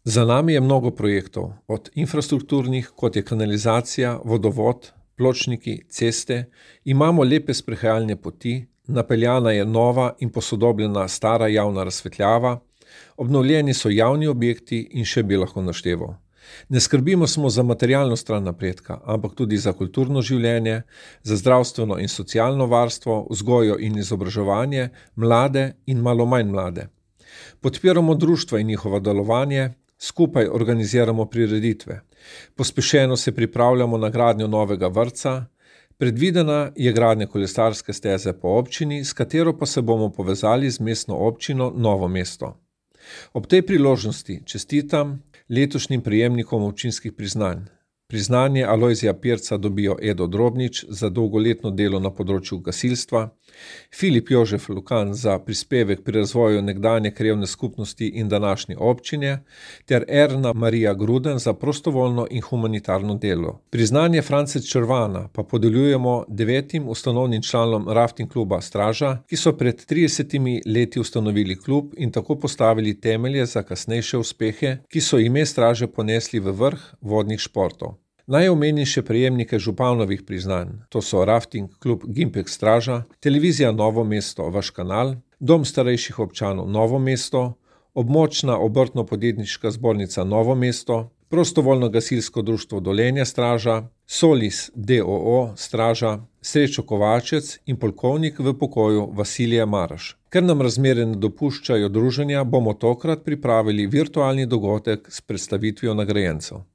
Za nami je mnogo projektov, od infrastrukturnih, kot je kanalizacija, vodovod, pločniki, ceste, imamo lepe sprehajalne poti, napeljana je nova in posodobljena stara javna razsvetljava, obnovljeni so javni objekti in še bi lahko našteval. Ne skrbimo samo za materialno stran napredka, ampak tudi za kulturno življenje, za zdravstveno in socialno varstvo, vzgojo in izobraževanje, mlade in malo manj mlade. Podpiramo društva in njihovo delovanje, skupaj organiziramo prireditve. Pospešeno se pripravljamo na gradnjo novega vrtca, predvidena je gradnja kolesarske steze po občini, s katero pa se bomo povezali z mestno občino Novo mesto. Ob tej priložnosti čestitam letošnjim prejemnikom občinskih priznanj. Priznanje Alojzija Pirca dobijo Edo Drobnič za dolgoletno delo na področju gasilstva, Filip Jožef Lukan za prispevek pri razvoju nekdanje krajevne skupnosti in današnje občine ter Erna Marija Gruden za prostovoljno in humanitarno delo. Priznanje France Črvana pa podeljujemo 9 ustanovnim članom rafting kluba Straža, ki so pred 30 leti ustanovili klub in tako postavili temelje za kasnejše uspehe, ki so ime Straže ponesli v vrh vodnih športov. Naj omenim še prejemnike županovih priznanj, to so rafting klub Gimpek Straža, televizija Novo mesto Vaš kanal, Dom starejših občanov Novo mesto, območna obrtno-podjetniška zbornica Novo mesto, prostovoljno gasilsko društvo Dolenja Straža, Solis d.o.o. Straža, Srečo Kovačec in polkovnik v pokoju Vasilije Maraš. Ker nam razmere ne dopuščajo druženja, bomo tokrat pripravili virtualni dogodek s predstavitvijo nagrajencev.